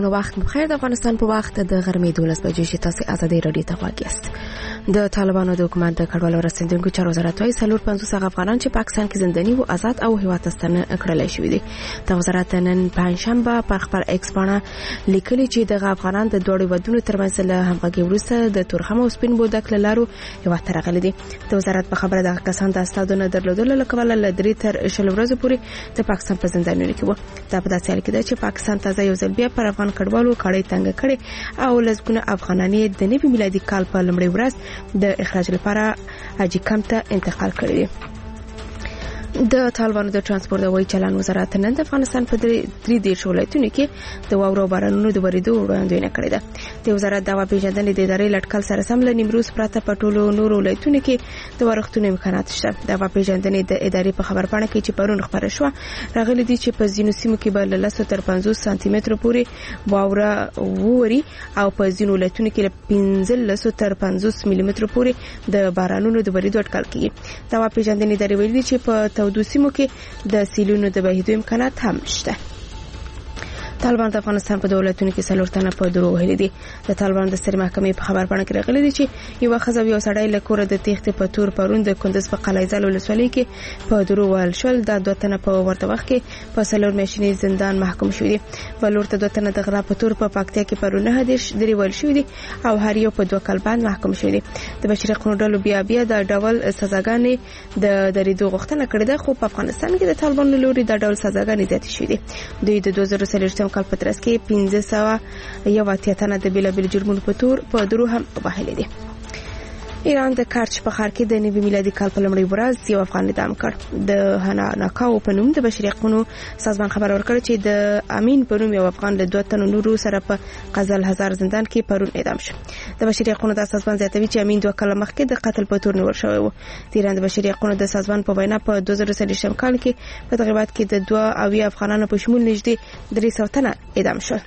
اوریدونکو وخت بخیر. د افغانستان په وخت د غرمې 12 بجې چې تاسو ازادي رادیو ته غواړئ. د طالبانو د حکومت د کډوالو رسندونکو چارو وزارت وايي 450 افغانان چې پاکستان کې زنداني او آزاد او هیواد ته ستنه کړل شوی دي. د وزارت نن پنځشنبه په خبر ایکس باندې لیکلي چې د افغانان د دوړې ودونو ترمنځ له همغږي وروسته د تورخم او سپین بودک لارو هیواد ته راغلي دي. د وزارت په خبره د کسان د استادونه درلودل لکه ول درې تر شل ورځې پورې د پاکستان په زندانونو کې وو. دا په داسې حال کې ده چې پاکستان ته یو ځل بیا پر افغان کډوالو کړي تنګ کړي او لږونه افغانانې د نوي میلادي کال په لومړۍ ورځ د اخراج لپاره حاجی کمپ ته انتقال کړی دی. د طالبانو د ترانسپورت او چلن وزارت نن د افغانستان په 3 ولایتونو کې د واورو بارانونو د وریدو وړاندوینه کړې ده. د وزارت د پیژندنې د ادارې لټکل سره سم له نیمروز پرته په ټولو نورو ولایتونو کې د ورښتونو امکانات شته. د پیژندنې د ادارې په خبرپاڼه کې چې پرون خبره شو راغلي دي چې په ځینو سیمو کې به له 10 تر 50 سانتي متر پورې واوره ووري او په ځینو ولایتونو کې له 15 تر 50 ملي متر پورې د بارانونو د وریدو اټکل کیږي. د پیژندنې ادارې ویلي چې په تودو سیمو کې د سیلونو د بهیدو امکانات هم شته. طالبان د افغانستان په دولتونو کې څلورتنه په درو وهلي دي. د طالبان د سترې محکمې په خبرپاڼه کې راغلي دي چې یو خزه یو سړی له کوره د تېښتې په تور پرون د کندز په قلعه ځل ولسوالۍ کې په درو وهل شول. د دوتنه په ورته وخت کې په څلور میاشتني زندان محکوم شوی دي. بلور ته دوتنه د غلا په تور په پاکتیا کې پرونه هدیش درې وهل شوی دي او هر یو په 2 کال باندې محکوم شوی دي. د بشري قانون ډلو بیا د ډول سزاګانې د درېدو غوښتنه کړې ده، خو په افغانستان کې د طالبانو لوري د ډول سزاګانې زیاتې شوې دي. دوی د 2023 کال په ترڅ کې 1500 تنه د بیلابیل جرمونو په تور په درو هم وهلي دي. ایران د کارچ په ښار کې د نوي میلادي کال په لومړۍ ورځ یو افغان اعدام کړ. د هنا ناکاو په نوم د بشري حقوقو سازمان خبر ورکړ چې د امین په نوم یو افغان له 2 تنو نورو سره په قزل هزار زندان کې پرون اعدام شو. د بشري حقوقو د سازمان زیاتوي چې امین 2 کال مخکې د قتل په تور نیول شوی و. د ایران د بشري حقوقو د سازمان په وینا په 2023 کال کې په تغیبات کې د 2 اویا افغانانو په شمول نږدې 300 تنه اعدام شول.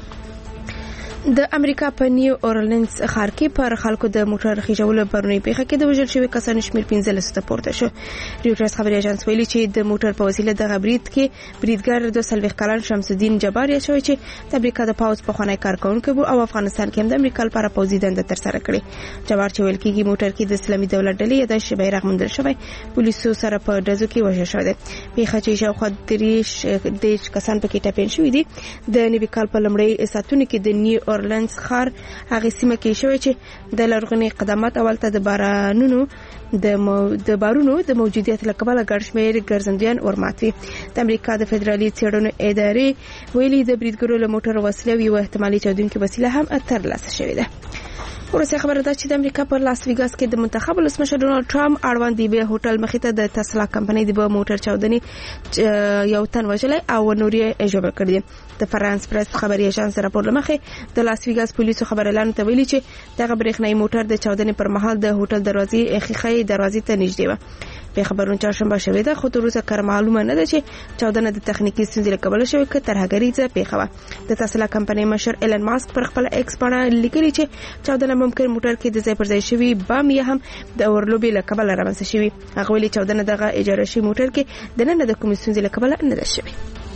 د امریکا په نیو اورلینز ښار کې پر خلکو د موټر خېژولو پرونی پیښه کې د وژل شوی کسانو شمېر 15 ته پورته شو. ریوټرز خبري اژانس ویلي چې د موټر په وسیله د غبرید کې بریدګر 22 کلن شمس الدین جبار یا شوی چې د امریکا د پاوز په خانه کارکونکو او افغانستان کې هم د امریکا لپاره پوزي دنده تر سره کړې. جبار چې ویل کېږي موټر کې د اسلامي دولت ډلې یا د بیرغ موندل شوی پولیسو سره په ډزو کې وژل شوی دی. پیښه چې شاوخوا 30 کسان پکې ټاپین شوی دي. د نوي کال په لومړۍ ساعتونو کې د نیو اورلینز ښار هغه سیمه کې شوی چې د لرغوني قدامت اولته د بارانونو د بارونو د موجودیت لکباله ګڼ شمېر ګرځندویان ورماتوي. د امریکا د فدرالي څېړنو ادارې ویلي د بریدګرو له موټر وسله یو احتمالي چاودونکې وسیله هم ترلاسه شوې ده. ورسې خبره ده چې د امریکا په لاس ویګاس کې د منتخب ولسمشر ډونالد ټرمپ اړوند دی به هوټل مخې ته د تسلا کمپنۍ د موټر چاودنې یو تن وژلای او نور یې ژوبل کړی. د فرانس پریس خبري اژانس راپور لمخې د لاس ویګاس پولیسو خبرلاندې ته ویلي چې دغه برېښنايي موټر د چاودنې پر مهال د هوټل دروازې ته نږدې و. په خبرونو چهارشنبه شوې ده، خو تر اوسه کار معلومه نه ده چې چاودنه د تخنیکی ستونزې له کبله شوې که ترهګریزه پیښه وه. د تسلا کمپنۍ مشر ایلن ماسک پر خپل ایکس باندې لیکلي چې چاودنه ممکن موټر کې د ځای پر ځای شوی بم یا هم د اورلوبې له کبله رامنځته شوی. هغه ویلي چاودنه دغه اجاره شوی موټر کې د نن د کومې ستونزې له کبله نه ده شوې.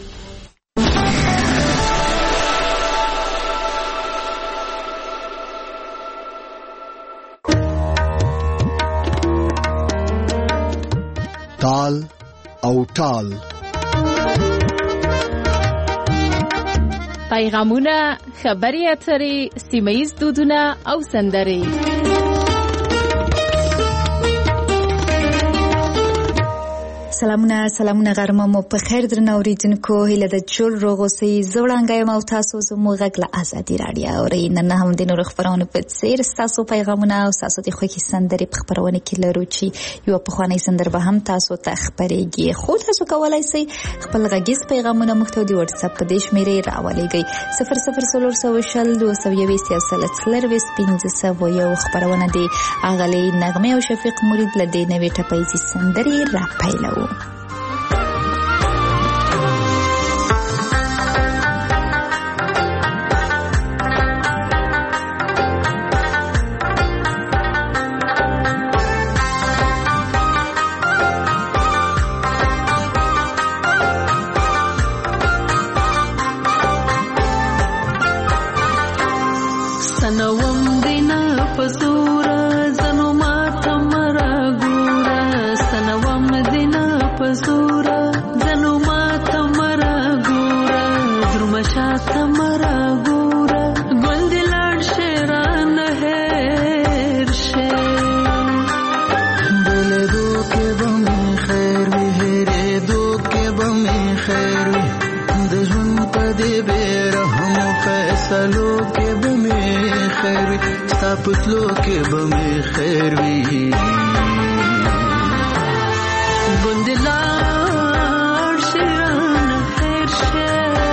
تال او ټال پیغامونه، خبري اترې، سیمه‌ییز دودونه او سندرې. سلامونه غرمه مو په خیر درنه اوریدونکو، هیله د جوړ روغوسي زوړانګایم او تاسو زموږ غږ له ازادي رادیو اورئ. نن هم د نور خبرونو په څیر تاسو پیغامونه او تاسو د خوښي سندرې په خبرونه کې لرو چې یو په خواني سندر به هم تاسو ته خبرېږي. خو تاسو کولای شئ خپل غږیز پیغامونه موږ ته د واتس اپ په دیش میرې راولېږئ 00402015 خبرونه دي اغلی نغمه او شفیق مرید لدې نوې ټپایزي سندرې را پیلو. پتلو کې به مې خیر وي ګوندلار شیران خیر شه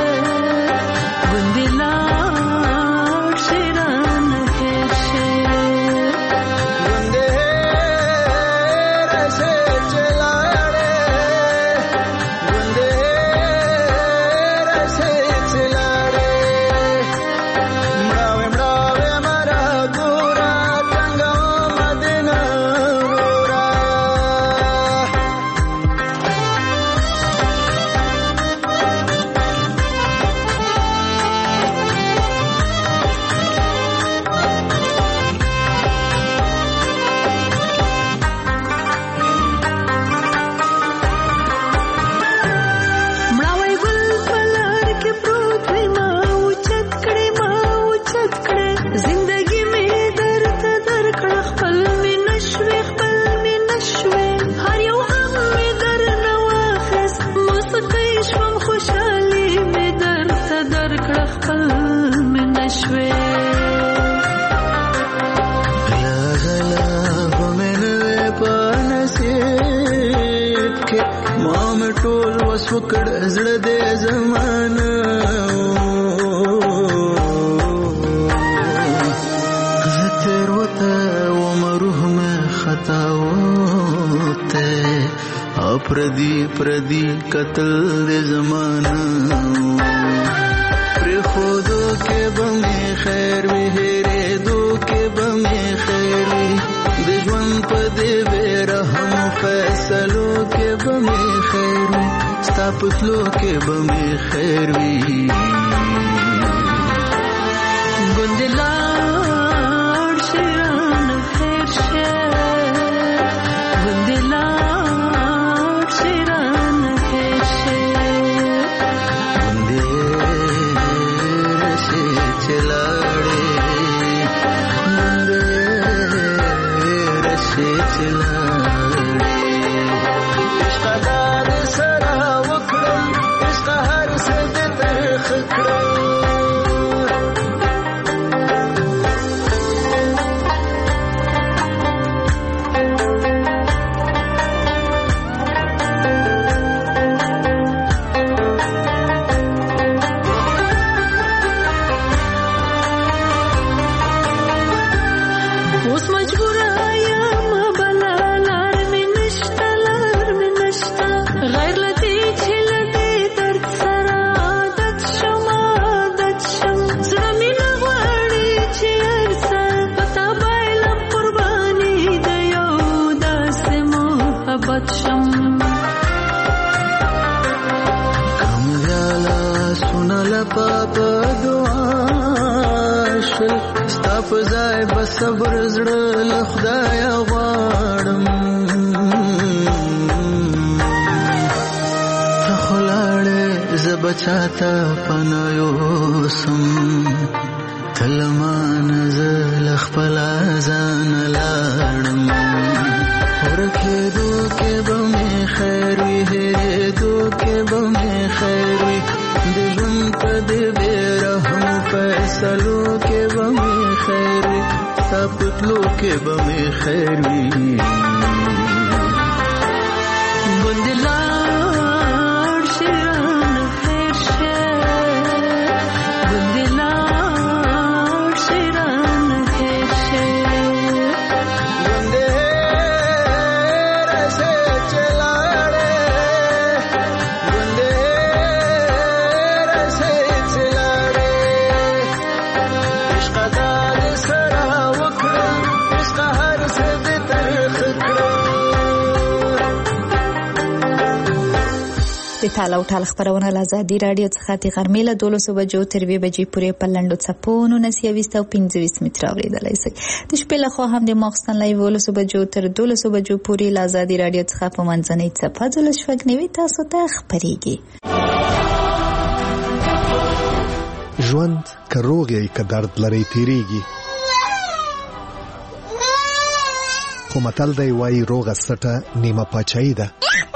ګوندلار شیران خیر شه وکړ زړه دې زمانه زه تیر وته ومروح مې خطا وته پردی قتل دې زمانه پر خودو کې به مې خیر وي هېرېدو کې به مې خیر وي د ژوند په دې بې رحم فیصلو کې به مې خیر وي ستا پتلو کې به مې خیر وي ګوندلار شیران خیر شه ګوندلار شیران خیر شه ګوندې رسې چلاړې ګوندې رسې چلاړې عشق سره وکړم عشق هر څه دې ترخ کړم فزای بصبر زړه له خدایا غواړم ته خو لاړې زه بچاته پناه یوسم ته له مانه زه له خپله ځانه لاړم ورکېدو کې به مې خیر وي هېرېدو کې به مې خیر وي د ژوند په دې بې رحم فیصلو کې به مې خیر وي ستا پتلو کې به مې خیر وي ګوندلار شیران خیر شه ګوندلار شیران خیر شه ګوندې رسې چلاړې ګوندې رسې چلاړې عشق دې سره وکړم عشق هر څه دې ترخ کړم د تاله او ټال خبرونه له ازادي راډیو څخه د غرمې له 12 بجو تر 2 بجې پورې په لنډو څپو 1925 متره اورېدلی شئ. د شپې له خوا هم د ماخستن له 11 بجو تر 12 بجو پورې له ازادي راډیو څخه په منځنۍ څپه 12 تاسو ته خپرېږي. ژوند که روغ یې که درد لري تیریږي، خو متل دی وایي روغه سټه نیمه پاچاهي ده.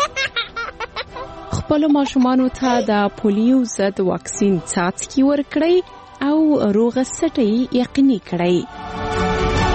خپل ماشومانو ته د پولیو ضد واکسین څاڅکي ورکړئ او روغه سټه یقیني کړئ.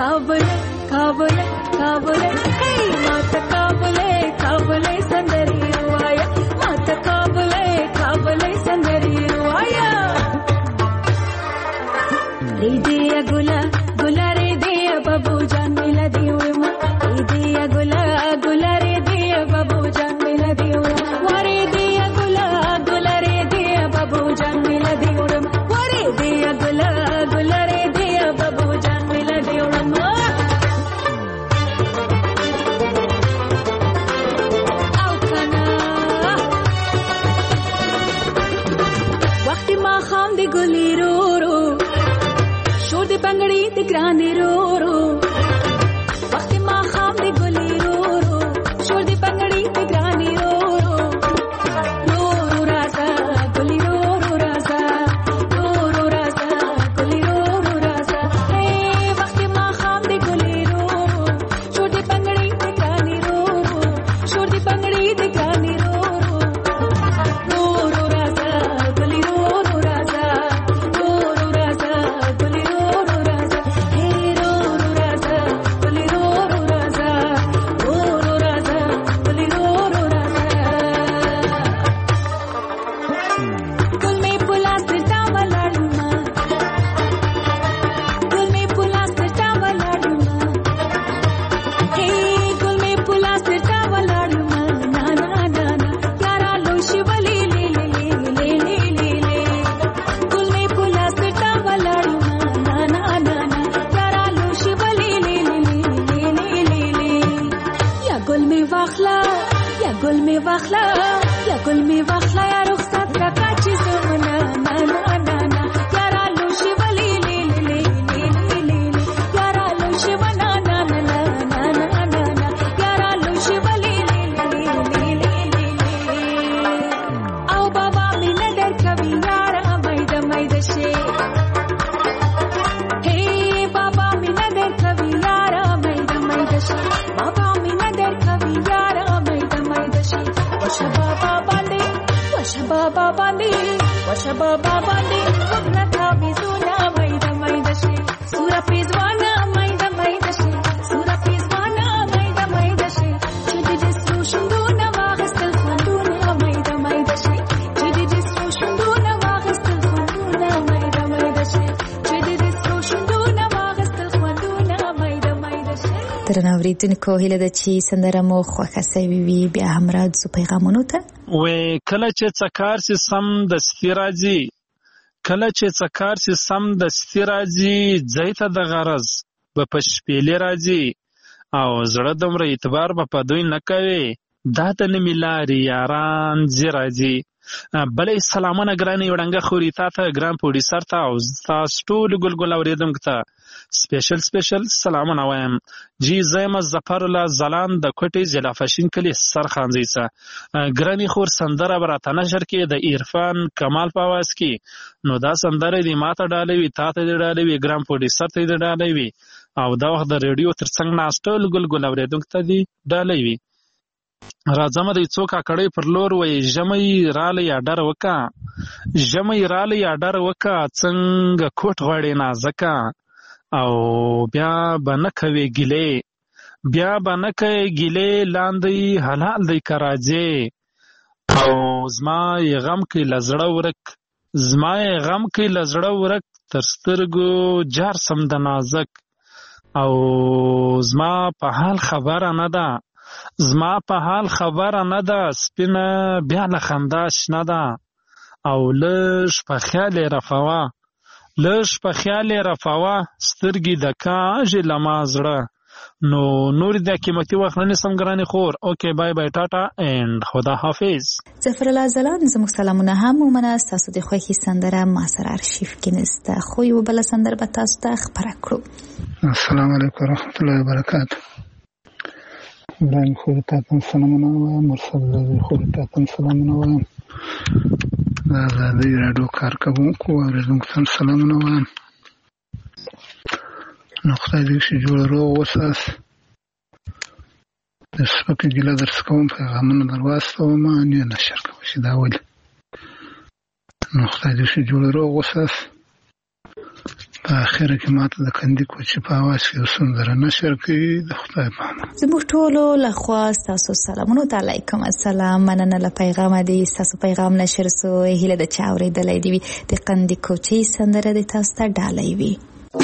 काबुल काबुल काबुल हे माता काबुल काबुल संदरी रुवाया माता काबुल काबुल संदरी रुवाया रे दिया गुला गुला रे दिया बाबू जान मिला दियो रे दिया गुला गुला रे दिया बाबू जान मिला दियो वारे दिया गुला गुला रे दिया बाबू जान मिला दियो रे वारे दिया गुला गुला रे दिया बाबू जान मिला दियो रे आओ खाना वक्त मां खाम दी गुली रो रो शोर दी बंगड़ी दी ग्राने रो रो वक्त मां खाम दी गुली रो रो शोर दी बंगड़ी दी ग्राने रो रो रो रो राजा गुली रो रो राजा रो रो राजा गुली रो रो राजा हे वक्त मां खाम दी गुली रो रो शोर दी बंगड़ी दी ग्राने रो रो शोर दी बंगड़ी दी ग्राने रो रो रो रो राजा गुली रो रो राजा रो रो राजा गुली रो रो राजा हे रो रो राजा गुली रो रो राजा रो रो राजा गुली रो रो राजा गुल में पुला सिरता वाला डूमा गुल में पुला सिरता वाला डूमा हे गुल में पुला सिरता वाला डूमा ना ना ना ना यारा लो शिवली ले ले ले ले ले ले ले गुल में पुला सिरता वाला डूमा ना ना ना ना यारा लो शिवली ले ले ले ले ले ले या गुल में वाखला या गुल में वाखला या गुल में वाखला या रुखसत का काची सोना ना ना ना ना यारा लो शिवली ले ले ले ले ले ले यारा लो शिवना ना ना ना ना ना ना ना यारा लो शिवली ले ले ले ले ले आओ बाबा मी नदर कभी यारा मैदा मैदा शे हे बाबा मी नदर कभी यारा मैदा मैदा शे बाबा मी नदर कभी यारा मैदा मैदा शे वश बाबा बांधे वश बाबा बांधे वश बाबा बांधे वगना था बिजुना मैदा मैदा शे सूरा पेजवाना मैदा मैदा शे सूरा पेजवाना मैदा मैदा शे जिदी जिसु शुंदूना वागस्तल खुंदूना मैदा मैदा शे जिदी जिसु शुंदूना वागस्तल खुंदूना मैदा मैदा शे जिदी जिसु शुंदूना वागस्तल खुंदूना मैदा मैदा शे درنو اوریدونکو هیله ده چې سندره مو خوښه سوي وي بیا هم راځو پیغامونو ته وې کله چې څکار سي سم د ستراځي کله چې څکار سي سم د ستراځي ځایته د غرض په پشپېلې راځي او زړه دومره اعتبار په دوی نه کوي دا د نمیلاري یاران زیراځي بلې سلامونه ګرانې وړانګه خوري تا ته ګران پروډوسر ته او تاسو ټول ګلګل اوریدونکو ته سپیشل سلامونه وایم جی زیم ظفر الله زلان د کوټې ضلع فشین کلی سرخانځي څه ګرانې خور سندره براته نشر کې د عرفان کمال په आवाज کې نو دا سندره دی ماته ډالې وی تا ته ډالې وی ګران پروډوسر ته ډالې وی او دا وخت د ریډیو ترڅنګ ناستل ګلګل اوریدونکو ته دی ډالې وی راځم د څو کاکړې پر لور وې ژمې رالی یا ډر وکا ژمې رالی یا ډر وکا څنګه کوټ غړې نازکا او بیا بنه کوي ګلې بیا بنه کوي ګلې لاندې حلال دی کراځي او زما یې غم کې لزړه ورک زما یې غم کې لزړه ورک تر سترګو جار سم د نازک او زما په حال خبره نه ده زما په حال خبره نه ده سپینه بیا له خندا شنه ده او لږ په خیال یې رفوه لږ په خیال یې رفوه سترګې د کاږي له ما زړه نو نور د قیمتي وخت نه نیسم ګرانې خور اوکې بای بای ټاټا اینډ خدا حافظ ظفر الله زلان زموږ سلامونه هم ومنه ستاسو د خوښې سندره ما سره ارشیف کې نسته خو یوه بله سندره به تاسو ته خپره کړو السلام علیکم ورحمت الله وبرکاتو ابراهیم خور ته هم سلامونه وایم مرسل زوی خور ته هم سلامونه وایم د ازادۍ راډیو کارکوونکو اورېدونکو ته هم سلامونه وایم نو خدای دې وشي جوړ روغ وساس د سپکې ګیله درڅه کوم پیغامونه در واستوم نه نشر کوم چې دا ولې نو خدای دې وشي جوړ روغ وساس په اخر کې ماته د کندي کوچي په اواز کې سندره نشر کوي د خدای په امان. زموږ ټولو لخوا تاسو سلامونه علیکم السلام. مننه له پیغام دی تاسو پیغام نشر سو هیله د چاوري د لیدي د کندي کوچي سندره د تاسو ته ډالۍ وي.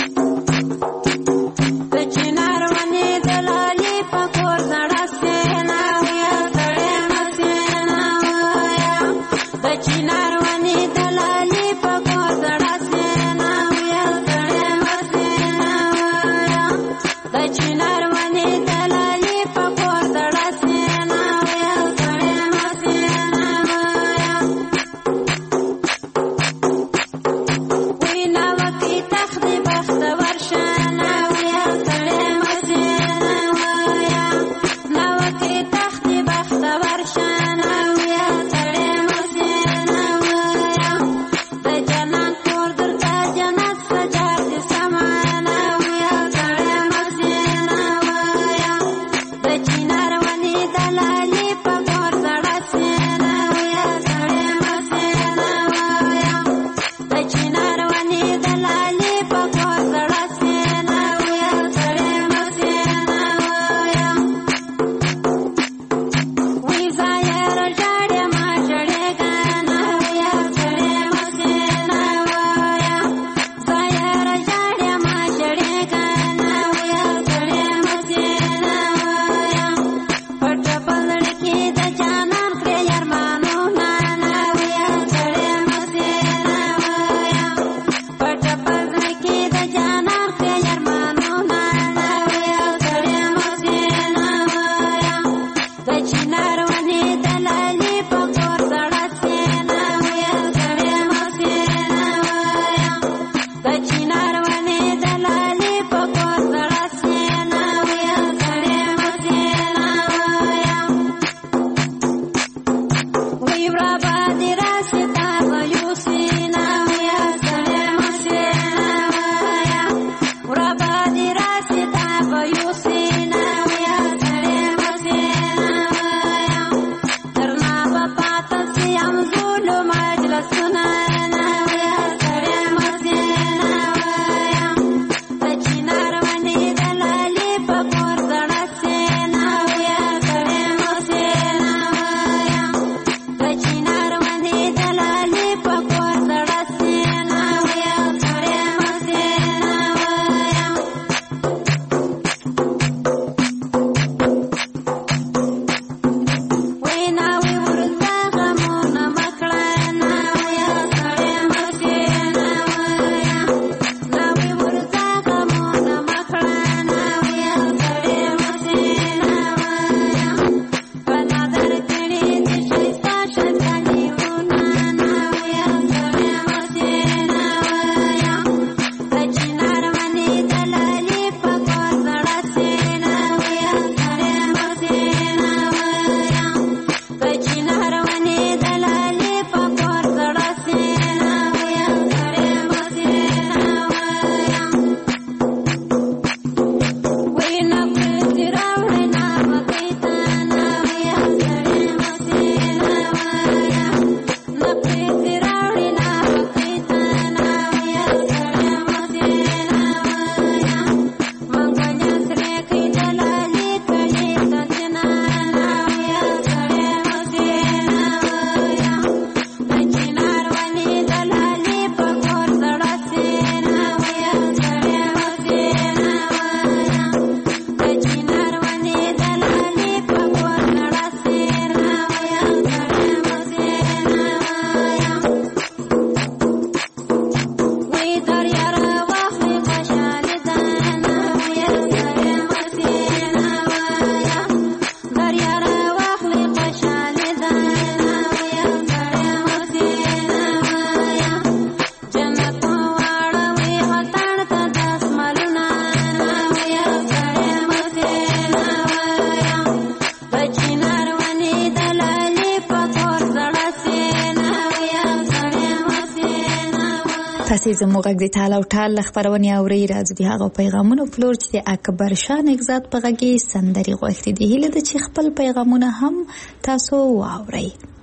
تاسو زموږ غږ د تعالی او تعالی خبرونه اوري راځي د هغه پیغامونو فلور چې اکبر شاه نگزاد په غږی سندري غوښتي دي هله د چې خپل پیغامونه هم تاسو واوري.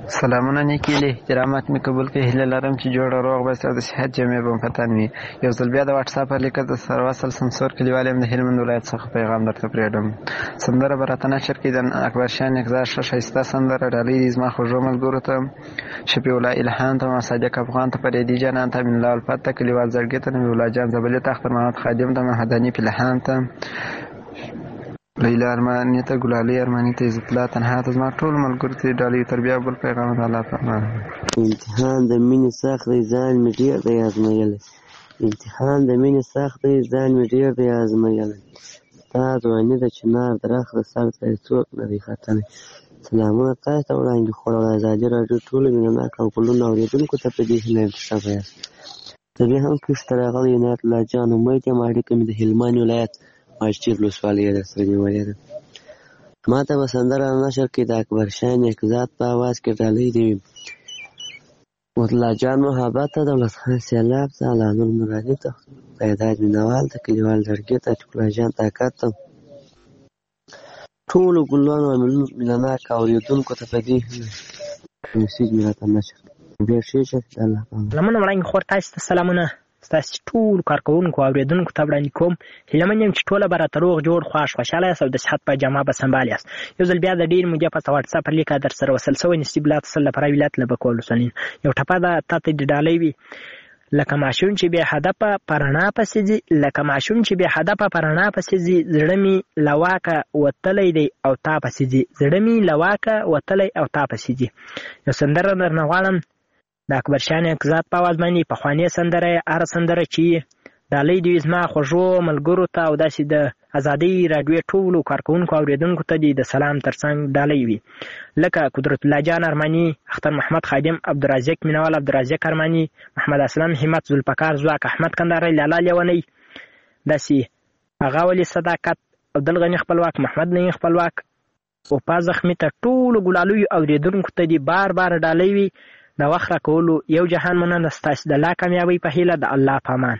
سلامونه نیکي له احترامات مې قبول کړئ. هیله لرم چې جوړه روغ بس او د صحت جامې به په تن وي. یو ځل بیا د واټساپ لیکه د سروسل سمسور کلیوال یم د هلمند ولایت څخه پیغام درته پرېږدم. سندره به راته نشر کړي د اکبر شاه نګزار ښه ښایسته سندره ډالۍ دي زما خوږو ملګرو ته، شفیع الله الهام ته، صادق افغان ته، فریدي جانان ته، امین الله الفت ته، کلیوال زړګي ته، نبی الله جان زبلي ته، اختر محمد خادم ته، محمداني پلحان ته، لیلا ارمانی ته، ګلالي ارمانی ته، عزت الله تنها ته، زما ټول ملګرو ته ډالۍ تربیه بل پیغام د الله تعالی. امتحان د مینې سخت دی ځان مې ډېر دی ازمایلی، امتحان د مینې سخت دی ځان مې ډېر دی ازمایلی، ستا ځواني د چنار درخت د سر ته یې څوک نه دی ختلی. سلامونه تاسو ته وړاندې خوړل ازادي راډیو ټولو مینهناک او ګلونو اورېدونکو ته په دې هیله یم چې ښه به یاست. زه بیا هم کښت ته راغلی عنایت الله جان امید یم. اړیکه مې د هلمند ولایت ماجتیر ولسوالۍ در سره نیولې ده. ما ته به سندره نشر کړي د اکبر شاه نګزات په اواز کې ډالۍ دي وي. الله جان محبت ته، دولت خان سیلاب ته، الله نور مرادي ته، پیداد مینوال ته، کلیوال زړګي ته، ټکله جان طاقت ته، ټولو ګلانو او مینهناک اورېدونکو ته په دې میسیج مې راته نشر کړي. بیا ښې شه د الله په امان. لمنه وړاندې خور تاسو ته سلامونه ستاسو ټولو کارکوونکو او اورېدونکو ته وړاندې کوم. هیله من یم چې ټوله به راته روغ جوړ خوښ خوشحاله یاست او د صحت په جامه به سنبال یاست. یو ځل بیا د ډېر مودې پس واټساپ پر لیکه در سره وصل شوی نصیب الله تصل لپاره ولایت له بکول وسنین یو ټپه ده تا ته د ډالۍ وي. لکه ماشوم چې بې هدفه په رڼا پسې ځي، لکه ماشوم چې بې هدفه په رڼا پسې ځي، زړه مې له واکه وتلی دی او تا پسې ځي، زړه مې له واکه وتلی او تا پسې ځي. یو سندره درنه غواړم د اکبر شاه نګزات په اواز باندې، پخوانۍ سندره یې هره سندره چې ډالۍ دي زما خوږو ملګرو ته او داسې د ازادۍ راډیو ټولو کارکوونکو او اورېدونکو ته دي د سلام ترڅنګ ډالۍ وي. لکه قدرت الله جان ارماني، اختر محمد خادم، عبدالرازق مینوال، عبدالرازق ارماني، محمد اسلم همت، ذوالفقار ځواک، احمد کندهاري، لالا لیونی، داسې هغه ولي صداقت، عبدالغني خپلواک، محمد نعیم خپلواک، اوپا زخمي ته ټولو ګلالیو اورېدونکو ته دي بار بار ډالۍ وي. د وخت راکولو یو جهان مننه ستاسو د لا کامیابۍ په هیله د الله په امان.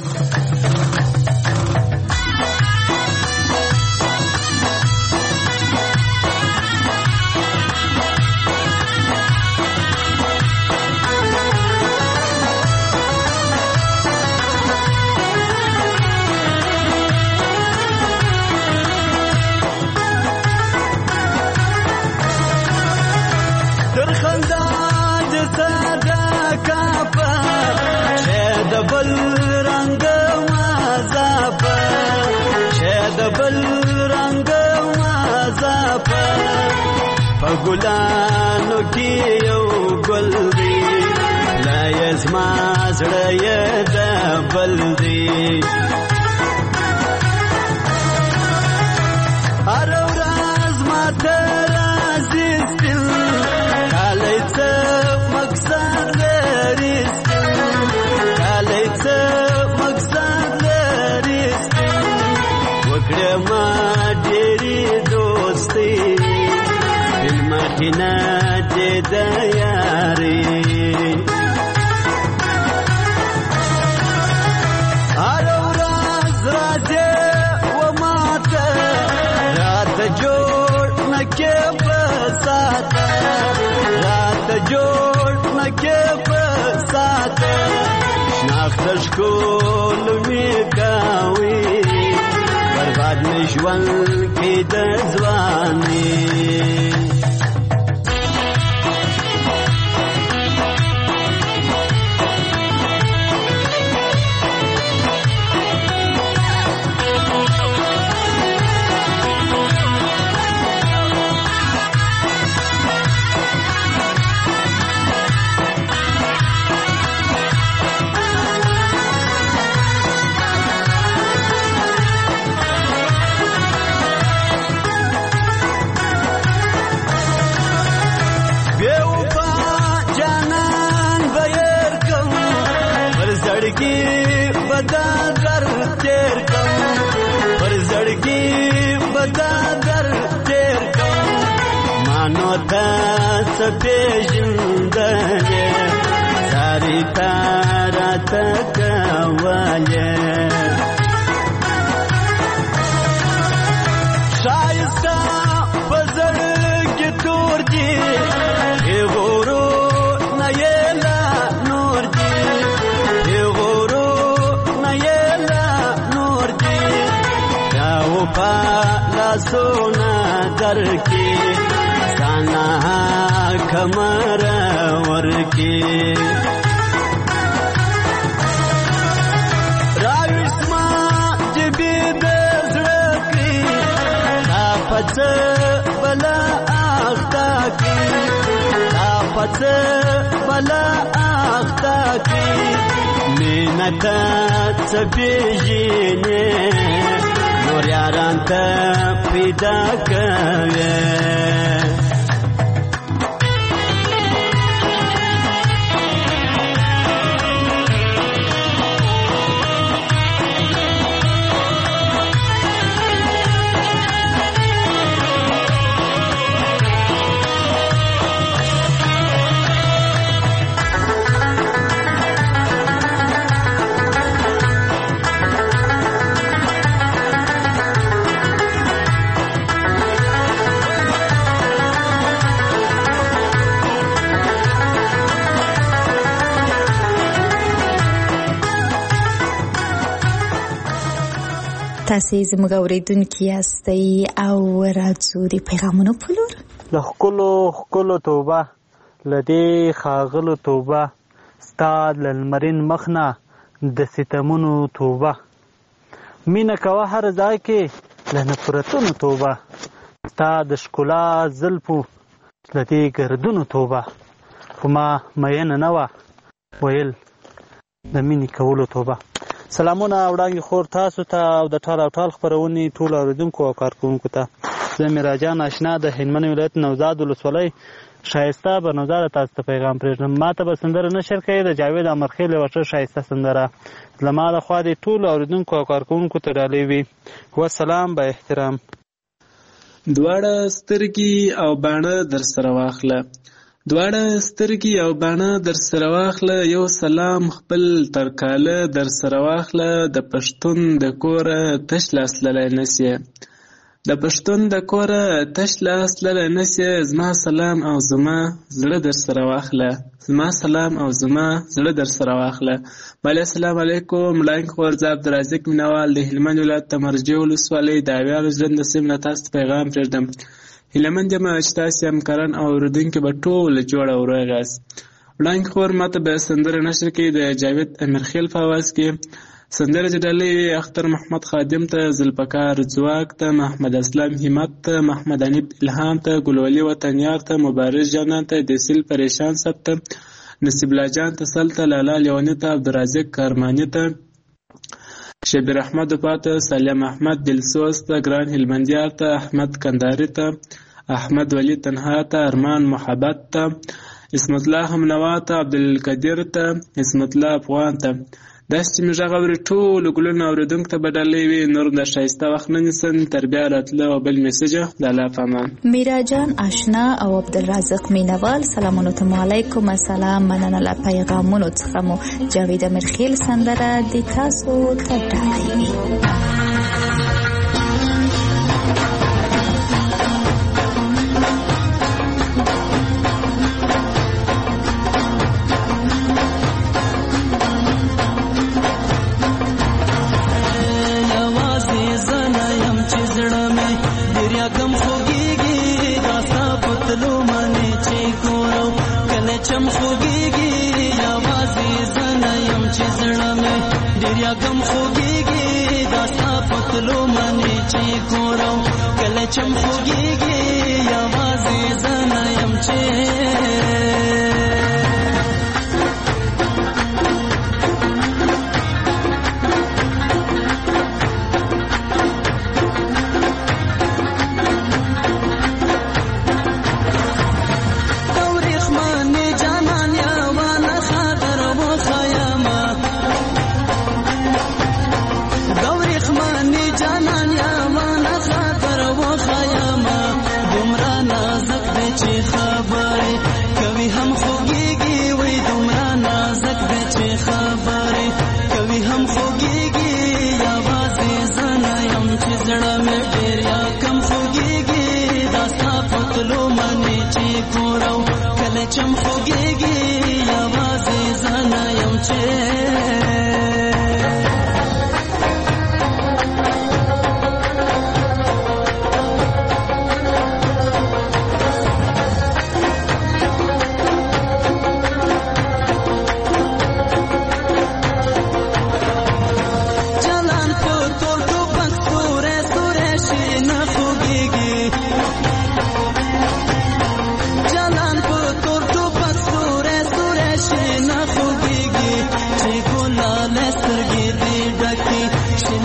ګلانو کې یو ګل دی لا یزما زړه یې د بل دی هر ورځ ماته راځي سپین کالی څه مقصد لري سپین کالی څه مقصد لري سپین وکړه ما ډېرې دوستي مخینه چې د یاري هر ورځ راځي و ماته راته جوړ نه کې په ساته راته جوړ نه کې په ساته شناخته ښکول مې کوي برباد مې ژوند کې د ځواني پیژندلې ساری تارا تکواله شایسته پزړ کې تور دي هغه په لاسونه درکې ځانه کمر ورکې راویست ما جبې د زړه کړې دا په څه بله اخته کړې دا په څه بله اخته کړې مینه ته څه پېژنې نور یاران ته پیدا کوې تاسې زموږ اورېدونکي یاستئ او راځو د پیغامونو په لور. له ښکلو توبه له دې ښاغلو توبه ستا له لمرین مخ نه د ستمونو توبه مینه کوه هر ځای کې له نفرتونو توبه ستا د ښکلا زلفو له دې ګردونو توبه خو ما مینه نه وه ویل د مینې کولو توبه. سلامونه وړاندې خور تاسو ته او د ټال او ټال خپرونې ټولو اورېدونکو او کارکوونکو ته. زه میراجان اشنا د هلمند ولایت نوزاد ولسوالۍ ښایسته به نوزاده تاسو ته پیغام پرېږدم. ما ته به سندره نشر کوي د جاوید امرخیل یوه ښه ښایسته سندره زما د خوا د ټولو اورېدونکو او کارکوونکو ته ډالۍ وي. وسلام با احترام. دواړه سترګې او باڼه در سره واخله دواړه سترګې او باڼه در سره واخله یو سلام خپل ترکاله در سره واخله د پښتون د کوره تش لاس للی نسې د پښتون د کوره تش لاس للی نسې زما سلام او زما زړه در سره واخله زما سلام او زما زړه در سره واخله. بله السلام علیکم ملاینګ خور زه عبدالرازق مینوال د هلمند ولایت د مرجې ولسوالۍ د اویالو ژرنده سیمې نه تاسو ته پیغام پرېږدم. هیلهمند یم چې تاسې همکاران او اورېدونکي به ټوله جوړ او روغ یاست. وړاندې خور ماته به سندره نشر کړي د جاوید امیرخیل په اواز کې سندره چې ډالۍ وي اختر محمد خادم ته ذوالفقار ځواک ته محمد اسلام همت ته محمد انیب الهام ته ګلولي وطنیار ته مبارز جانان ته دسیل پریشان صاحب ته نصیب الله جان ته سل ته لالا لیوني ته عبدالرازق کارماني ته شبیر احمد پاته سلیم احمد دلسوز ته ګران هلمندیار ته احمد کنداري ته احمد ولی تنها ته ارمان محبت ته اسمت الله همنوا ته عبدالقدیر ته اسمت الله افغان ته داسې چې مې غږ اوري ټولو ګلونو اورېدونکو ته به ډالۍ وي. نور د ښایسته وخت نه نیسم تر بیا راتله او بل میسجه د الله په امان. میراجان آشنا او عبدالرازق مینوال سلامونو ته علیکم السلام مننه له پیغامونو څخه مو جاوید امیرخیل سندره د تاسو ته ډالۍ وي. غم خوږیږي داستا پتلو منی چې کورو کله چم خوږیږي یوازې زنه يم چې چم خوږیږي یوازې زنه یم چې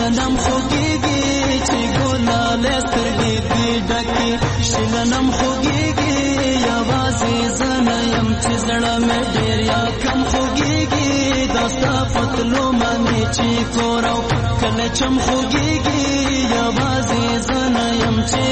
شلنم خوږیږي چې ګلاله سترګې دې ډکې شلنم خوږیږي یوازې زه نه یم چې زړه مې ډېر یا کم خوږیږي دا ستا په تلو باندې چې کور او کله چم خوږیږي یوازې زه نه یم چې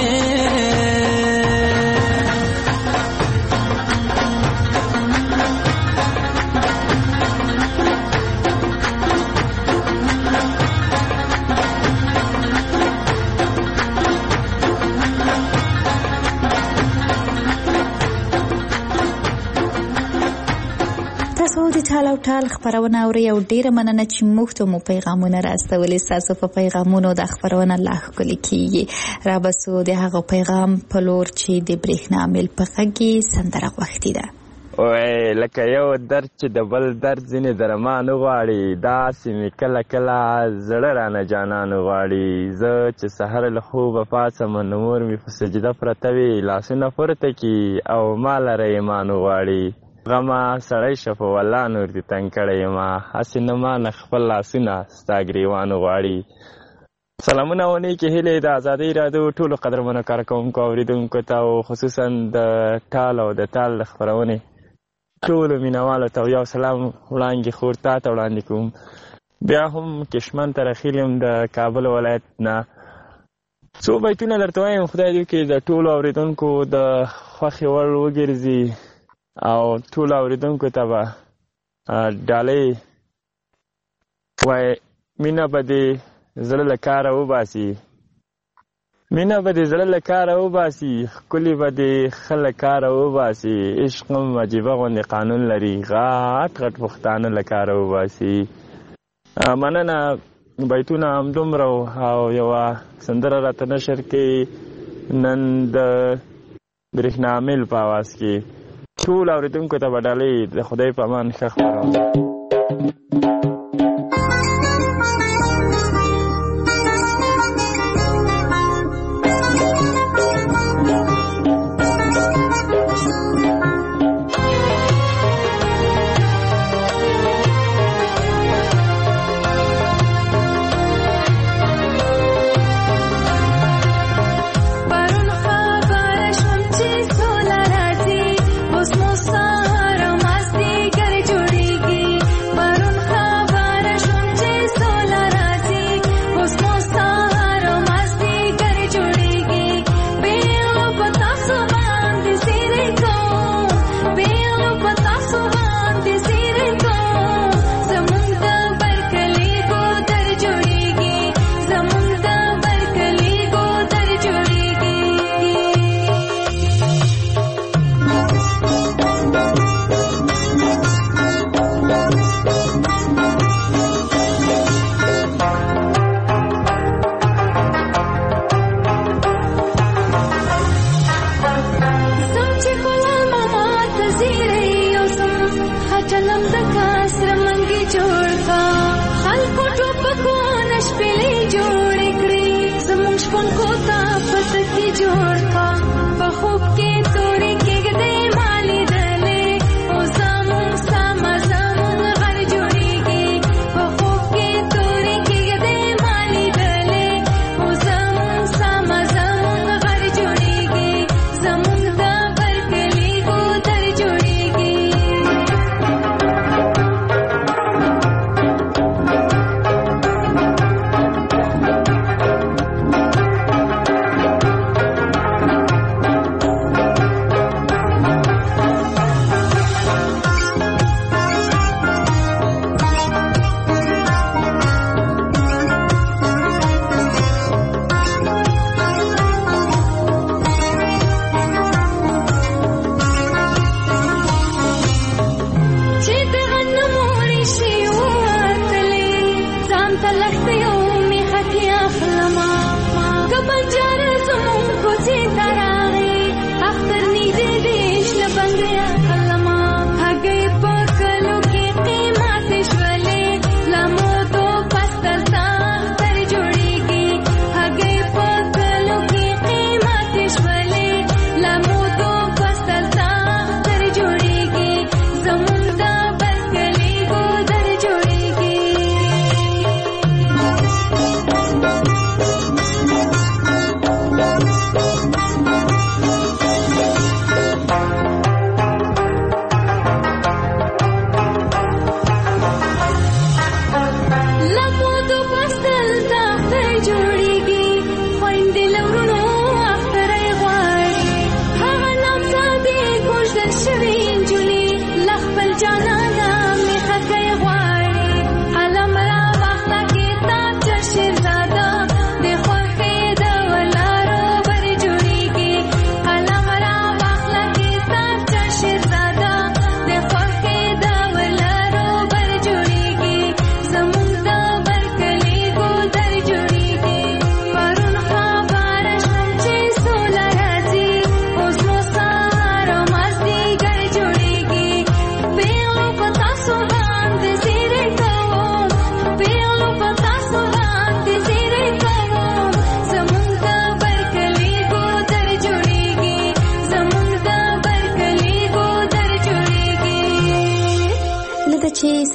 د ټال او ټال خبرونه اوري او ډیره مننه چې موږ ته مو پیغامونه راستولې. ستاسو په پیغامونو د خبرونه لا ښکلي کیږي. رابسو د هغه پیغام په لور چې د برېښنا میل په غږ کې سندره غوښتې ده. وای لکه یو درد چې د بل درد ځینې درمان غواړي داسې مې کله کله زړه رانه جانان غواړي. زه چې سحر له خوبه پاڅم نو مور مې په سجده پرته وي لاسونه پورته کړي او ما لره ایمان غواړي. غمه سړی شه په والله نور دې تنګ کړی یمه هسې نه مانه خپل لاسونه ستا ګریوان غواړي. سلامونه او نیکې هیلې د ازادۍ راډیو ټولو قدرمنو کارکوونکو اورېدونکو ته او خصوصا د ټال او د تال د خپرونې ټولو مینوالو ته یو سلام وړاندې خور تا ته وړاندې کوم. بیا هم کشمن ته رخیل یم د کابل ولایت نه. څو بیتونه درته وایم خدای دې وکړي د ټولو اورېدونکو د خوښې وړ وګرځي او ټول اوریدونکو ته به ډالۍ وای مینه به دې زړه له کاره وباسي مینه به دې زړه له کاره وباسي ښکلي به دې ښه له کاره وباسي عشق هم عجیبه غوندې قانون لري غټ غټ پښتانه له کاره وباسي. مننه بیتونه همدومره او یوه سندره راته نشر کوي نن د برېښنا میل په اواز کې. ټول اوریدونکو ته به ډالۍ د خدای په امان ښه خپروم.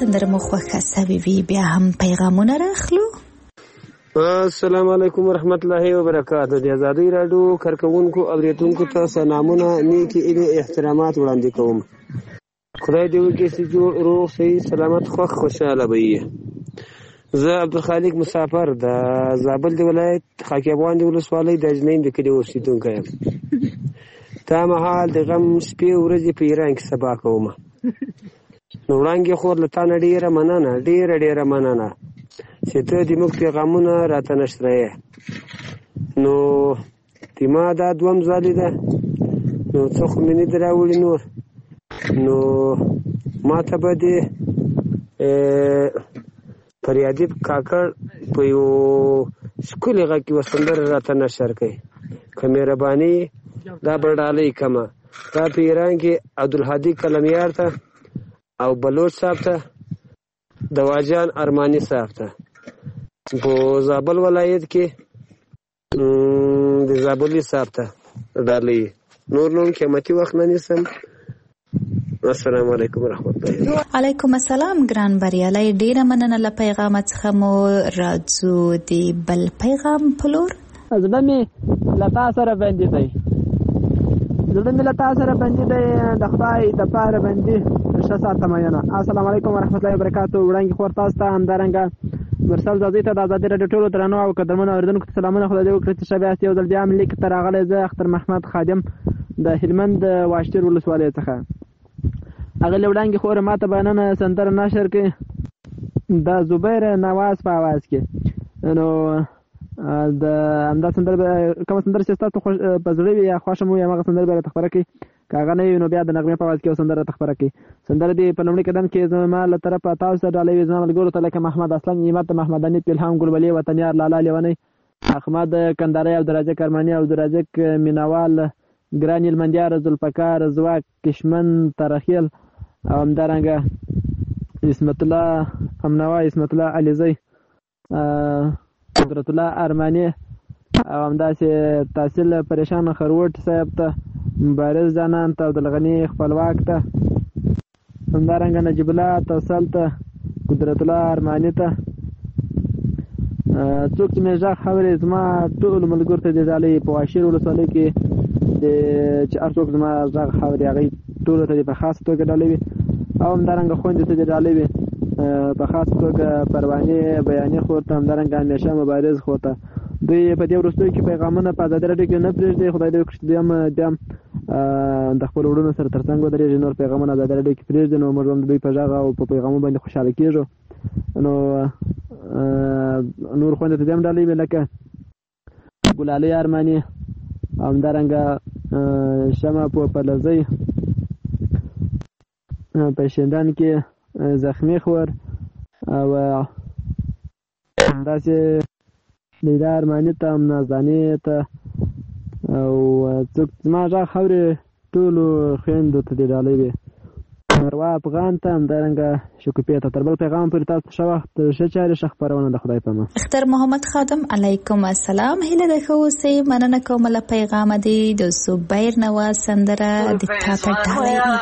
سندره مو خوښه سوي وي بیا هم پیغامونه راخلو. السلام علیکم ورحمت الله وبرکاته. د ازادي راډیو کارکونکو اوریدونکو ته سلامونه، نیکی ایله احترامات وړاندې کوم. خدای دې وکړي چې جوړ روغ صحیح سلامت خوشاله وي. زه عبدالخالق مسافر د زابل د ولایت خاکی افغان د ولسوالۍ د اجنین د کلي اوسیدونکی یم. تا مهال د غم شپې ورځې په ایران کې سبا کوم. نو وړانګې خور له تا نه ډېره مننه چې ته د موږ پیغامونه راته نشرایې. نو د ما دا دوهم ځالې ده، نو څه خو مې نه دي راوړي نور. نو ما ته به د فریادي کاکړ په یو ښکلې غږ کې یوه سندره راته نشر کړئ. که مهرباني دا به ډالۍ کمه. دا په ایران کې عبدالهادي کلمیار ته او بلوچ صاحب ته، دواجان ارماني صاحب ته، په زابل ولایت کې د زابلي صاحب ته ډالۍ. نور نوم قیمتي وخت نه نیسم. السلام علیکم ورحمت الله. علیکم السلام ګران بریالی، ډیره مننه له پیغام څخه مو راځو د بل پیغام په لور. زړه مې له تا سره بندي دی، د خدای د پاره بندي ښه ساتمه ینه. السلام علیکم ورحمت الله وبرکاتو. وړاندې خور تاسو ته همدارنګه مرسل زازي ته د ازادي راډیو ټولو درنو او قدرمنو اوریدونکو ته سلامونه. خدای دې وکړي چې ښه بیا یو ځل بیا هم لیک ته راغلی. زه اختر محمد خادم د هلمند واشتیر ولسوالۍ څخه. هغه له وړاندې خور ماته به نن سندره نشر کړي د زبیر نواز په اواز کې. نو د همدا سندره کومه سندره چې تاسو په زړه وي یا خوښه مو یا هغه سندره به تخبره کړي. که هغه نه وي نو بیا د نغمې په اواز کې یو سندره تخبره کړي. سندره دې په لومړي قدم کې زما له طرفه تاسو ته ډالۍ وي. زما ملګرو ته لکه محمد اسلم، نعمت محمداني، الهام ګلبلي، وطنیار لالا لیونی، احمد کنداري، عبدالرزاق ارماني، عبدالرزاق مینوال، ګران المندیار، ذوالفقار، زواک کشمن، ترخیل او همدارنګه اسمت الله امنوا، اسمت الله علیزی، قدرت الله ارمانی او همداسې تحصیل پریشان خروټ صاحب ته، مبارز جانان ته، عبدالغني خپلواک ته، همدارنګه نجیب الله توسل ته، قدرت الله ارمانی ته، څوک چې مې غږ خبرې زما ټولو ملګرو ته د ډالۍ په واشیر ولسوالۍ کې چې هر څوک زما غږ خبرې هغوی ټولو ته په خاصه توګه ډالۍ وي. او همدارنګه خویندو ته د ډالۍ وي په خاصه توګه پروانې بیاني خور ته، همدارنګه همیشه مبارز خور ته. دوی په دې وروستیو کې پیغامونه په ازادي راډیو کې نه پرېږدي. خدای دې وکړي چې دوی هم د خپلو وروڼو سره تر څنګ ودرېږي، نور پیغامونه ازادي راډیو کې پرېږدي. نو موږ هم د دوی په غږ او په پیغامونو باندې خوشحاله کېږو. نو نور خویندو ته دې هم ډالۍ وي لکه ګلالۍ ارماني، همدارنګه شمع پوپلزۍ، په شیندان کې زخمی خور او همداسې لیلا ارماني ته، نازدانې ته او څوک زما غږ خبرې ټولو خویندو ته دې ډالۍ وي. مروه افغان ته، همدارنګه شکوپې ته. تر بل پیغام پورې تاسو ښه وخت، ښه چارې، ښه خپرونه د خدای په امان. اختر محمد خادم علیکم السلام. هیله ده ښه اوسئ. مننه کوم له پیغامه دې د زبیر نواز سندره د تا ته ډالۍ وي.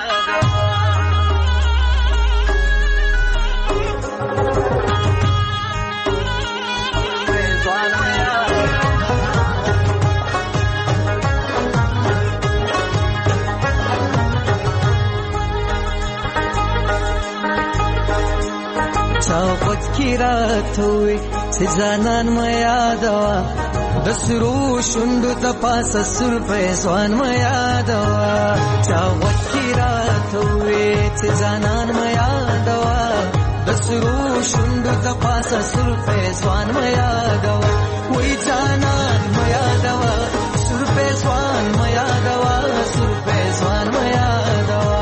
چاوت کی رات ہوئی چې ځانان ما یادوا، د سرو شوندو د پاسه سر پیسوان ما یادوا. چاوت کی رات ہوئی چې ځانان ما یادوا، د سرو شوندو د پاسه سر پیسوان ما یادوا. وای ځانان ما یادوا، سر پیسوان ما یادوا، سر پیسوان ما یادوا.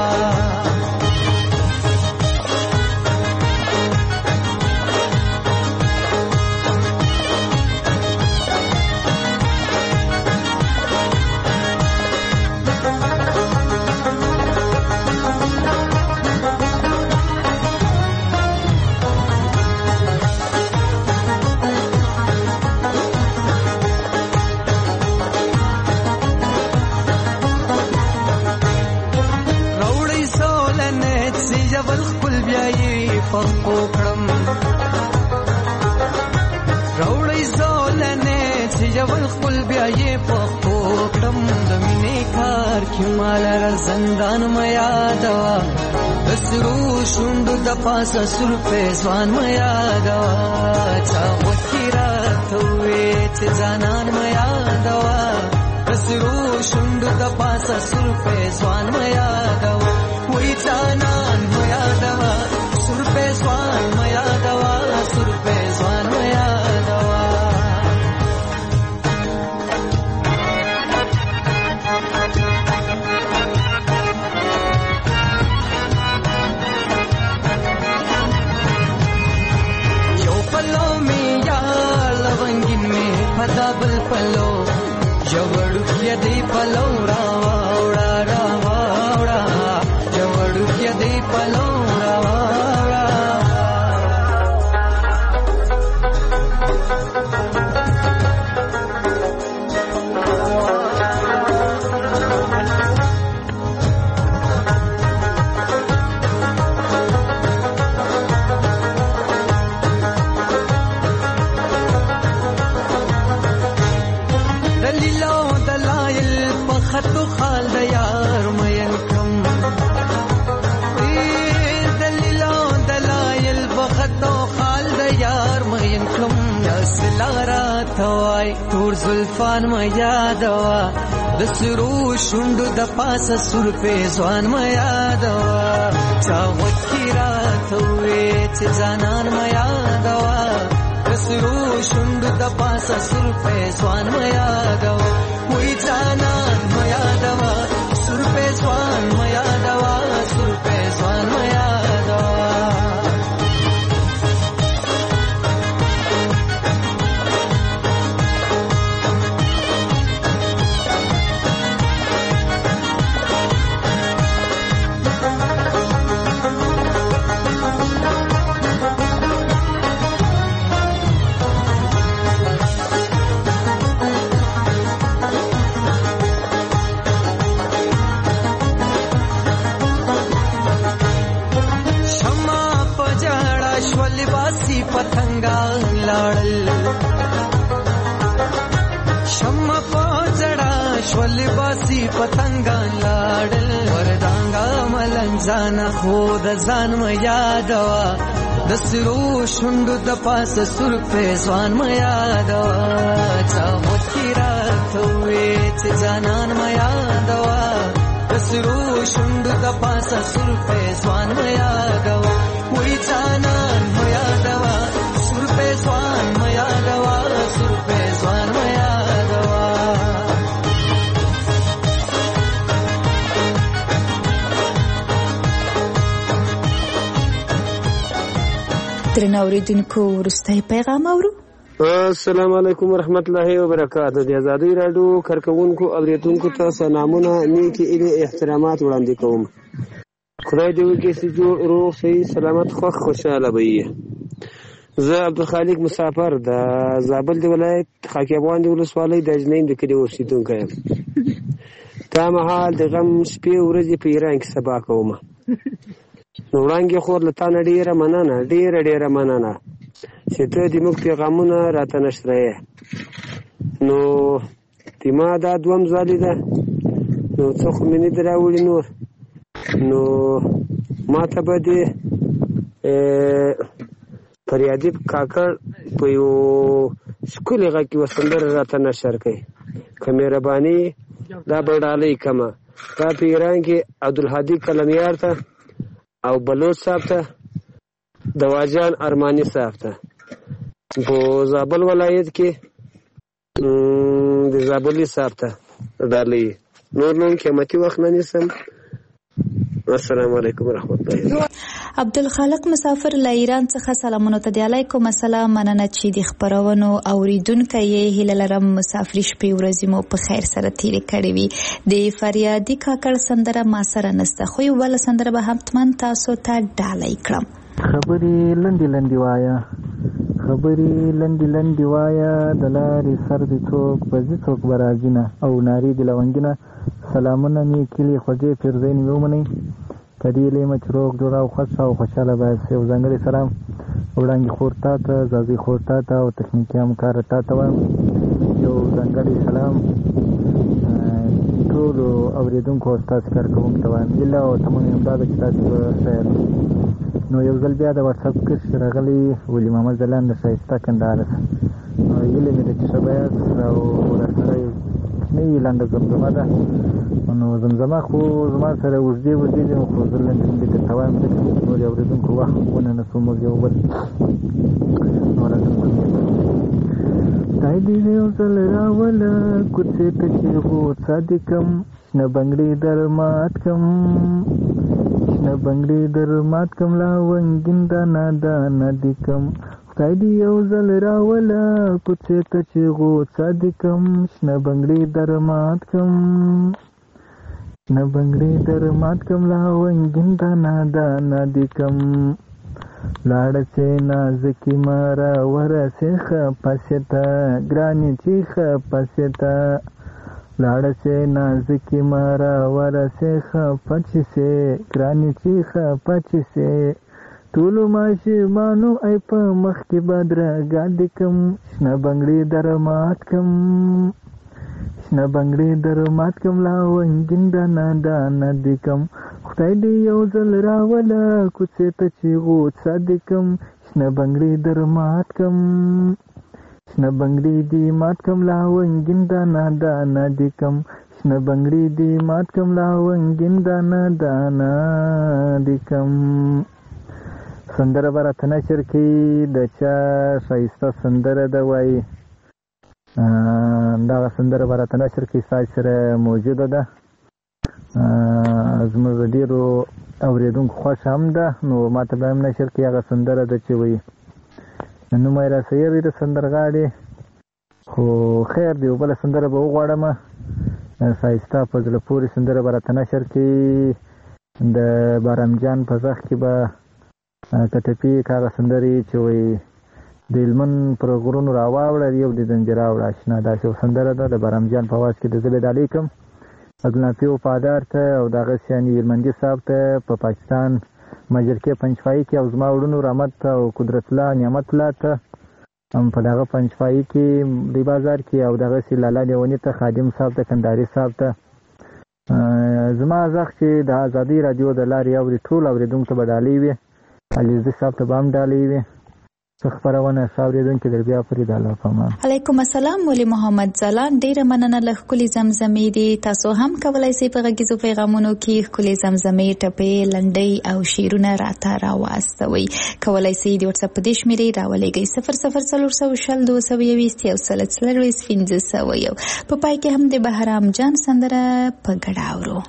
خو کړم راوړی زولنې چې یول خپل بیا یې په خو کړم د مینې کار کې مال را زندان مې یادوا سرو شوندو د پاسه سر په ځوان مې یادوا چا وکیرا ته وې چې ځانان مې یادوا سرو شوندو د پاسه سر په ځوان مې یادوا وې ځانان مې یادوا سر په ځوان مې یادوا سر په ځوان مې یادوا پدابل پلو جوړو کې دی پلو راوړا راوړا جوړو کې دی پلو راوړا خطو خال د یار مین کم دلیلو دلایل بخطو خال د یار مین کم اسلارا توای تور زلفان ما یادوا د سرو شوندو د پاسه سر په ځوان ما یادوا چا وکیرا توې چې ځانان ما یادوا د سرو شوندو د پاسه سر په ځوان ما یادوا وې ځانان ما یادوا سر په ځوان ما یادوا سر په ځوان ما یادوا پتنگا لاړل شمع پوجړه شول باسی پتنگا لاړل وردانګا ملنځان خود ځان م یادوا د سرو شوندو د پاس سر په ځوان م یادوا چا وکیرا توې چې ځانان م یادوا د سرو شوندو د پاس سر په ځوان م یادوا وې ځانان م یادوا سر په ځوان م یادوا سر په ځوان م یادوا درنو اوریدونکو وروستی پیغام اورو. السلام علیکم ورحمت الله وبرکاته. د آزادۍ راډیو کارکونکو اوریدونکو ته سلامونه، نیکی ایله احترامات وړاندې کوم. خدای دې وکړي چې جوړ روغ صحیح سلامت خوشاله وي. زه عبدالخالق مسافر د زابل د ولایت خاکی افغان د ولسوالۍ د اجنین د کلي اوسیدونکی یم. تا مهال د غم شپې ورځې په ایران کې سبا کومه. نو وړانګې خور له تا نه ډېره مننه، ډېره مننه چې ته د موږ پیغامونه راته نشرایې. نو د ما دا دوهم ځالې ده، نو څه خو مې نه دي راوړي نور. نو ما ته به د فریادي کاکړ په یو ښکلې غږ کې یوه سندره راته نشر کړئ. که مهرباني دا به ډالۍ کمه. دا په ایران کې عبدالهادي کلمیار ته او بلوچ صاحب ته، دواجان ارمانی صاحب ته، په زابل ولایت کې د زابلي صاحب ته ډالۍ. نور نوم قیمتي وخت نه نیسم. السلام علیکم ورحمت الله. عبدالخالق مسافر له ایران څخه سلامونه ته دی. علیکم السلام، مننه چې د خبرونو اوریدونکي یې. هیله لرم مسافري شپې ورځې مو په خیر سره تیرې کړې وي. د فریادي کاکړ سندره ما سره نسته، خو یو بله سندره به حتما تاسو ته ډالۍ کړم. خبرې لنډې لنډې وایه، خبرې لنډې لنډې وایه، د لارې سر دې څوک بځي څوک به راځي نه، او نارې دې لونګینه. سلامونه مې کلي خوږې فرزین مې ومنئ. په دې لیمه چې روغ جوړ او خوښ او خوشحاله باید یو ځانګړی سلام وړاندې خور تا ته زازي خور تا ته او تخنیکي همکار تا ته وایم یو ځانګړی سلام ټولو اورېدونکو او ستاسو کارکوونکو ته وایم هیله او تمه مې همدا ده چې تاسو به ښه یاست. نو یو ځل بیا د وټساپ کښ راغلی ولي محمد ځلان د ښایسته کندهار نو هیله مې ده چې ښه به یاست او راسره یو کوچنۍ لنډه زمزمه ده. نو زمزمه خو زما سره اوږدې دي خو زه لنډې لنډې درته وایم ځکه نور اورېدونکو وخت ونه نسو موږ یو بل نو راځم خدای دې یو ځل راوله کوڅې ته چې غوڅه دې کم شنه بنګړې در مات کم شنه بنګړې در مات کم لا ونګین دانه دانه دې کم خدای دې یو ځل راوله کوڅې ته چې غوڅه دې کم شنه بنګړې در مات کم شنه بنګړې در مات کم لا ونګین دانه دانه دې کم لاړه چې نازکي ماره ورسې ښه پسې ته ګرانې چې ښه پسې ته لاړه چې نازکي ماره ورسې ښه پچې سې ګرانې چې ښه پچې سې ټولو ماشومانو ای په مخ کې بدرګه دې کم شنه بنګړې در مات کم شنه بنګړې در مات کم لا ونګین دانه دانه دې کم خدای دې یو ځل راوله کوڅې ته چې غوڅه دې کم شنه بنګړې در مات کم شنه بنګړې دې مات کم لا ونګین دانه دانه دې کم شنه بنګړې دې مات کم لا ونګین دانه دانه دې کم. سندره به راته نشر کړي د چا ښایسته سندره ده وایي دغه سندره به راته نشر کړي ستاسو سره موجوده ده زموږ ډېرو اورېدونکو خوښ هم ده نو ما ته به هم نشر کړي هغه سندره ده چې وایي نوم یې راسه وي د سندرغاړې خو خیر دی یو بله سندره به وغواړم ښایسته په زړه پورې سندره به راته نشر کړي د بارام جان په غږ کې به کټپي هغه سندرې چې وایي د هلمند پر غرونو راواوړه یو د دنجه راوړه اشنا داسې یو سندره ده د بارام جان په اواز کې د زه بیدالۍ کوم عبدالنافي وفادار ته او دغه سیاني هلمندي صاحب ته په پاکستان مجرکې پنجفایي کې او زما وړونو رحمت ته او قدرت الله نعمت الله ته په دغه پنجفایي کې دی بازار کې او دغسې لالا لیوني ته خادم صاحب ته کندهاري صاحب ته زما غږ چې د ازادۍ راډیو د لارې اوري ټول اورېدونکو ته به ډالۍ وي علیزي صاحب ته به هم ډالۍ وي خبرونه اورېدونکي در بیا فرید الله فامان علیکم السلام ولي محمد ځلان ډیره مننه له ښکلې زمزمې دي تاسو هم کولای شئ په غږیزو پیغامونو کې ښکلې زمزمې ټپې لنډۍ او شعرونه راته راواستوئ کولای شئ د وټساپ په دې شمېرې راولېږئ 00402240 په پای کې هم د بهرام جان سندره په ګډه اورو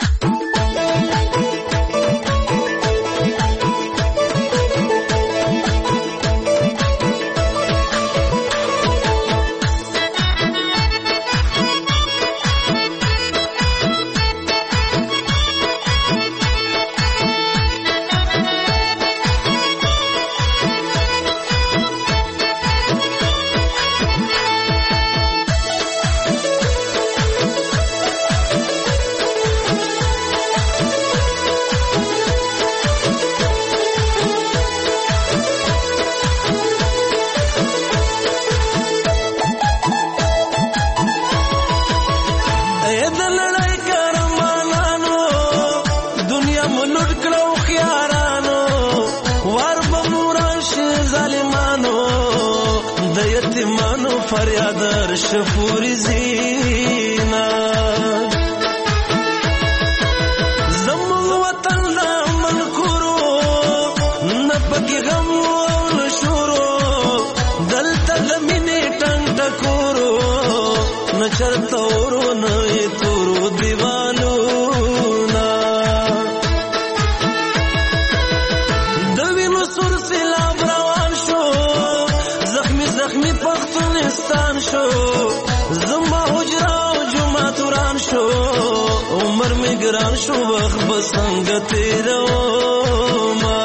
فریادر شفوری زینا زمون وطن دا من کرو نپکی غم و نشورو دلتا دمینی ٹنگ ٹکورو نچرتورو نئی تورو دیوالو نا دوینو سور سیلاب روان شو زخمی پختونستان شو زما حجرا و جمعت وران شو عمر می گران شو وقت بسنگ تیرو ما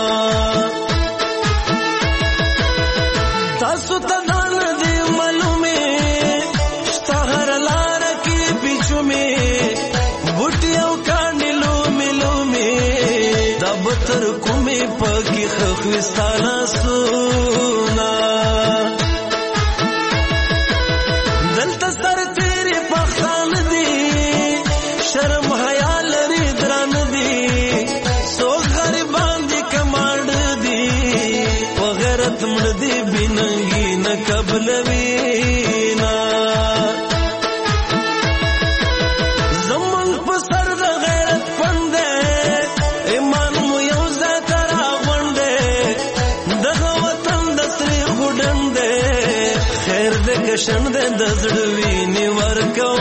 تاسو تدان دی معلومی شتا هر لار کی پیچو می بوٹی او کانی لومی لومی وستانا سونا دلته سر تیری پختان دی شرم حیا لري دران دی سو غریبان دی کمانډ دی په غیرت مړ دی بننګي نه قبلوینا زمون په سر د غیرت فند ایمان مو یو ځای تر غونډه دغه وطن د سری خډند خیر دې کشن دې د زړوي نی ورکو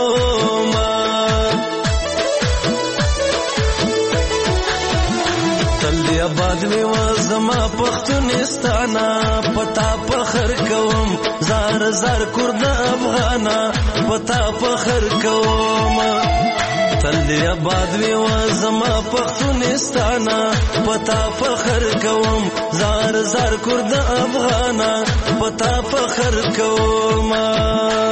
آباد وی وزما پختونستانا پتا فخر کوم زار زار کرد افغانا پتا فخر کوم تل آباد وی وزما پختونستانا پتا فخر کوم زار زار کرد افغانا پتا فخر کوم